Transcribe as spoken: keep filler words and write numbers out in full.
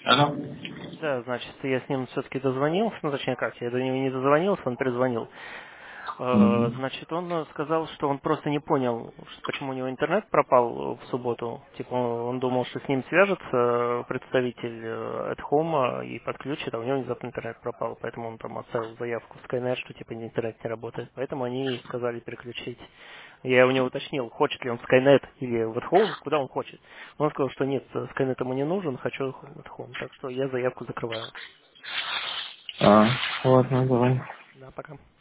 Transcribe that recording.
Алло. Да, значит, я с ним все-таки дозвонился, ну, точнее как, я до него не дозвонился, он перезвонил. Э, Мгм. Значит, он э, сказал, что он просто не понял, что- почему у него интернет пропал в субботу. Типа, он он думал, что с ним свяжется э, представитель э, at home и подключит, а у него внезапно интернет пропал, поэтому он там оставил заявку в Skynet, что типа интернет не работает. Поэтому они сказали переключить. Я у него уточнил, хочет ли он в Skynet или в at home, куда он хочет. Он сказал, что нет, э, Skynet ему не нужен, хочу в at home. Так что я заявку закрываю. А, ладно, давай. Да, пока.